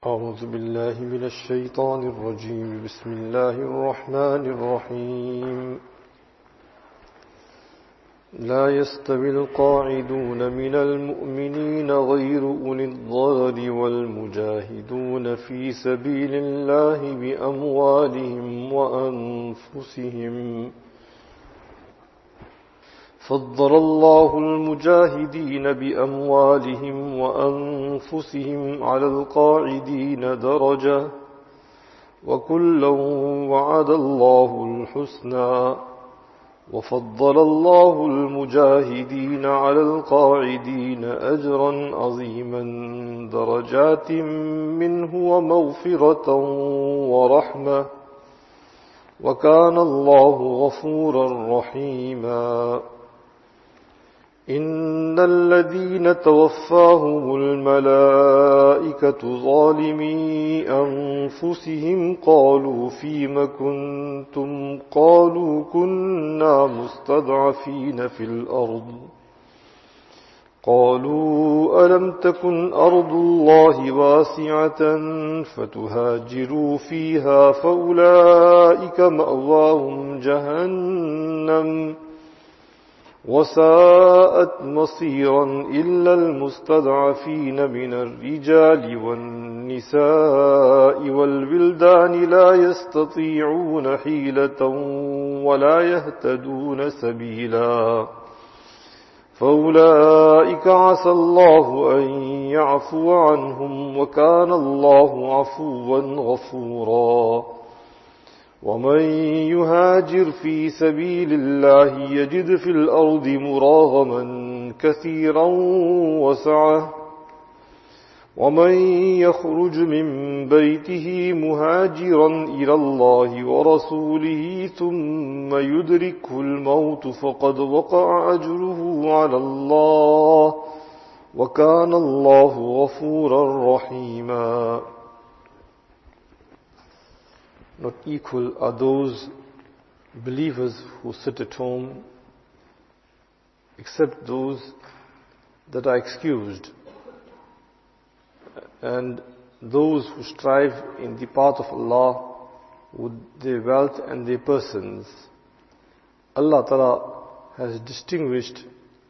أعوذ بالله من الشيطان الرجيم بسم الله الرحمن الرحيم لا يستوي القاعدون من المؤمنين غير أولي الضرر والمجاهدون في سبيل الله بأموالهم وأنفسهم فضل الله المجاهدين بأموالهم وأنفسهم على القاعدين درجة وكلا وعد الله الحسنى وفضل الله المجاهدين على القاعدين أجرا عظيما درجات منه ومغفرة ورحمة وكان الله غفورا رحيما إن الذين توفاهم الملائكة ظالمي أنفسهم قالوا فيم كنتم قالوا كنا مستضعفين في الأرض قالوا ألم تكن أرض الله واسعة فتهاجروا فيها فأولئك مأواهم جهنم وساءت مصيرا إلا المستضعفين من الرجال والنساء والولدان لا يستطيعون حيلة ولا يهتدون سبيلا فأولئك عسى الله أن يعفو عنهم وكان الله عفوا غفورا ومن يهاجر في سبيل الله يجد في الأرض مراغما كثيرا وسعة ومن يخرج من بيته مهاجرا إلى الله ورسوله ثم يدركه الموت فقد وقع أجره على الله وكان الله غفورا رحيما. Not equal are those believers who sit at home, except those that are excused, and those who strive in the path of Allah with their wealth and their persons. Allah Ta'ala has distinguished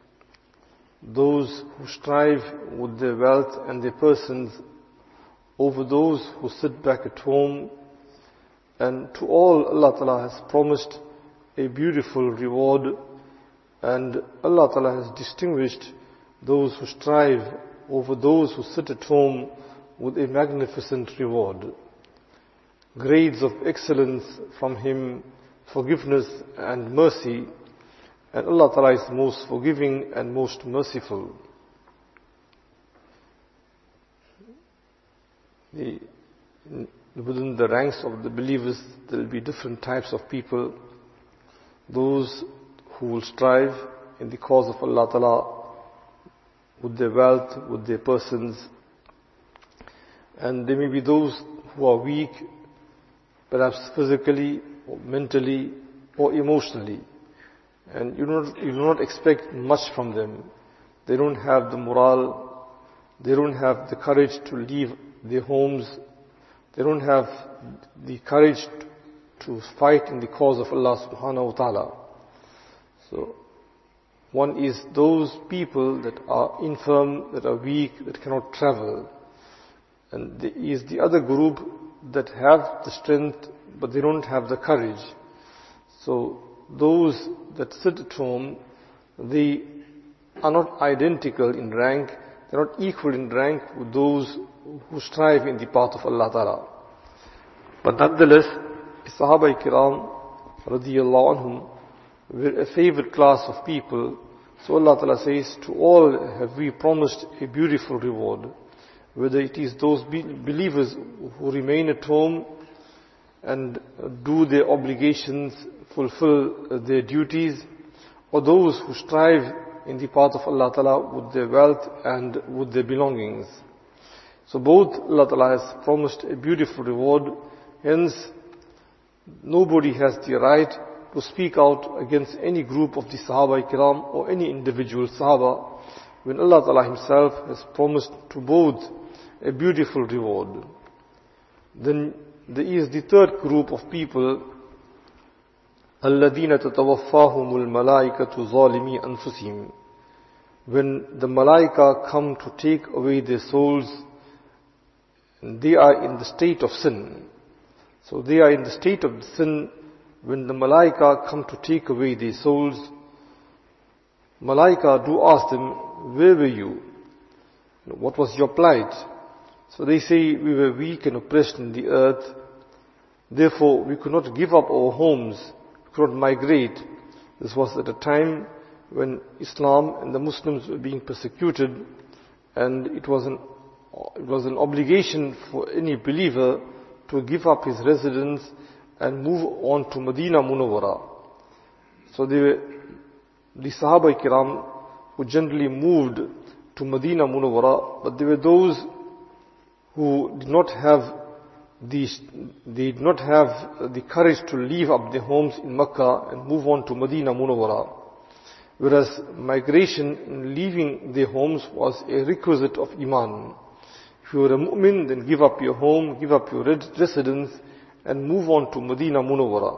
those who strive with their wealth and their persons over those who sit back at home. And to all, Allah Ta'ala has promised a beautiful reward, and Allah Ta'ala has distinguished those who strive over those who sit at home with a magnificent reward. Grades of excellence from Him, forgiveness and mercy, and Allah Ta'ala is most forgiving and most merciful. Within the ranks of the believers, there will be different types of people. Those who will strive in the cause of Allah Ta'ala with their wealth, with their persons. And there may be those who are weak, perhaps physically, or mentally, or emotionally. And you do not expect much from them. They don't have the morale, they don't have the courage to leave their homes, they don't have the courage to fight in the cause of Allah subhanahu wa ta'ala. So, one is those people that are infirm, that are weak, that cannot travel. And there is the other group that have the strength, but they don't have the courage. So, those that sit at home, they are not identical in rank, they are not equal in rank with those who strive in the path of Allah Ta'ala. But nonetheless, the Sahaba Kiram radiyallahu anhum were a favored class of people. So Allah Ta'ala says, to all have we promised a beautiful reward. Whether it is those believers who remain at home and do their obligations, fulfill their duties, or those who strive in the path of Allah Ta'ala with their wealth and with their belongings. So both Allah Ta'ala has promised a beautiful reward. Hence, nobody has the right to speak out against any group of the Sahaba Kiram or any individual Sahaba when Allah Ta'ala Himself has promised to both a beautiful reward. Then there is the third group of people, الَّذِينَ تَتَوَفَّاهُمُ الْمَلَائِكَةُ ظَالِمِي أَنفُسِهِمْ. When the malaika come to take away their souls, they are in the state of sin. So they are in the state of sin. When the malaika come to take away their souls, malaika do ask them, where were you? What was your plight? So they say, we were weak and oppressed in the earth. Therefore, we could not give up our homes. We could not migrate. This was at a time when Islam and the Muslims were being persecuted, and it was an obligation for any believer to give up his residence and move on to Medina Munawwara. So the Sahaba Kiram who generally moved to Medina Munawwara, but there were those who did not have the courage to leave up their homes in Makkah and move on to Medina Munawwara. Whereas migration and leaving their homes was a requisite of Iman. If you were a mu'min, then give up your home, give up your residence and move on to Medina Munawwara.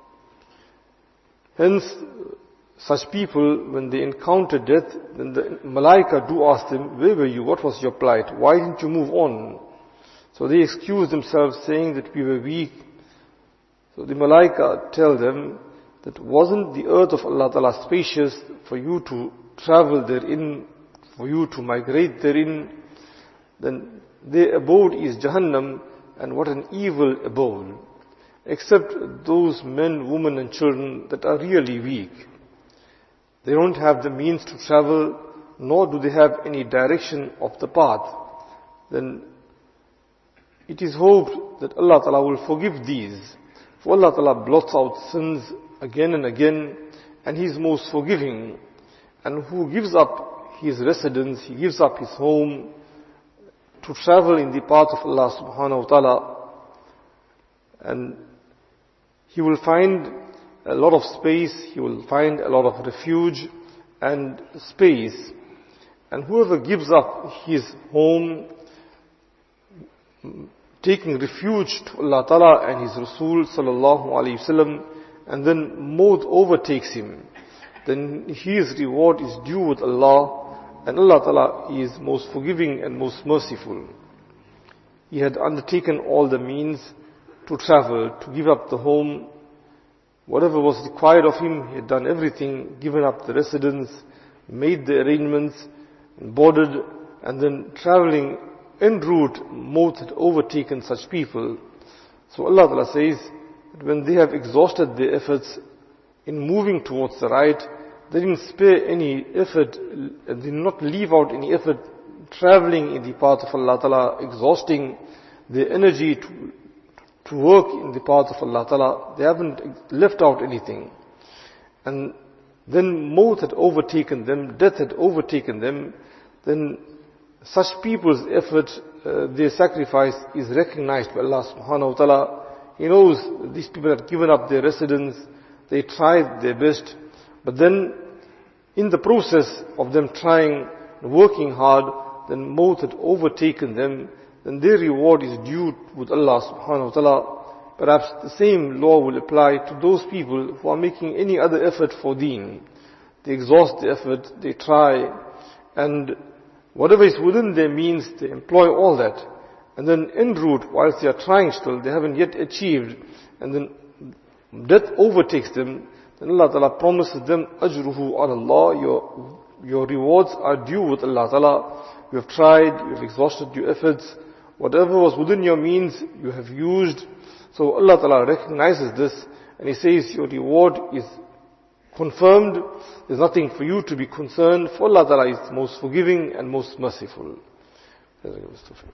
Hence, such people, when they encounter death, then the malaika do ask them, where were you? What was your plight? Why didn't you move on? So they excuse themselves, saying that we were weak. So the malaika tell them that wasn't the earth of Allah Ta'ala spacious for you to travel therein, for you to migrate therein? Then their abode is Jahannam, and what an evil abode. Except those men, women and children that are really weak. They don't have the means to travel, nor do they have any direction of the path. Then it is hoped that Allah Ta'ala will forgive these. For Allah Ta'ala blots out sins again and again, and He is most forgiving. And who gives up his residence, he gives up his home to travel in the path of Allah subhanahu wa ta'ala, and he will find a lot of space, he will find a lot of refuge and space. And whoever gives up his home, taking refuge to Allah Ta'ala and His Rasul sallallahu alayhi wasallam, and then maut overtakes him, then his reward is due with Allah, and Allah Ta'ala is most forgiving and most merciful. He had undertaken all the means to travel, to give up the home. Whatever was required of him, he had done everything, given up the residence, made the arrangements, boarded, and then traveling en route, maut had overtaken such people. So Allah Ta'ala says that when they have exhausted their efforts in moving towards the right, they didn't spare any effort, they did not leave out any effort traveling in the path of Allah Ta'ala, exhausting their energy to work in the path of Allah Ta'ala. They haven't left out anything. And then maut had overtaken them, death had overtaken them. Then such people's effort, their sacrifice is recognized by Allah subhanahu wa ta'ala. He knows these people had given up their residence, they tried their best, but then in the process of them trying, working hard, then maut had overtaken them, then their reward is due with Allah subhanahu wa ta'ala. Perhaps the same law will apply to those people who are making any other effort for deen. They exhaust the effort, they try, and whatever is within their means, they employ all that. And then en route, whilst they are trying still, they haven't yet achieved, and then death overtakes them, then Allah Ta'ala promises them, ajruhu ala Allah, your rewards are due with Allah Ta'ala. You have tried, you have exhausted your efforts, whatever was within your means, you have used. So Allah Ta'ala recognizes this, and He says your reward is confirmed. There's nothing for you to be concerned, for Allah Ta'ala is most forgiving and most merciful.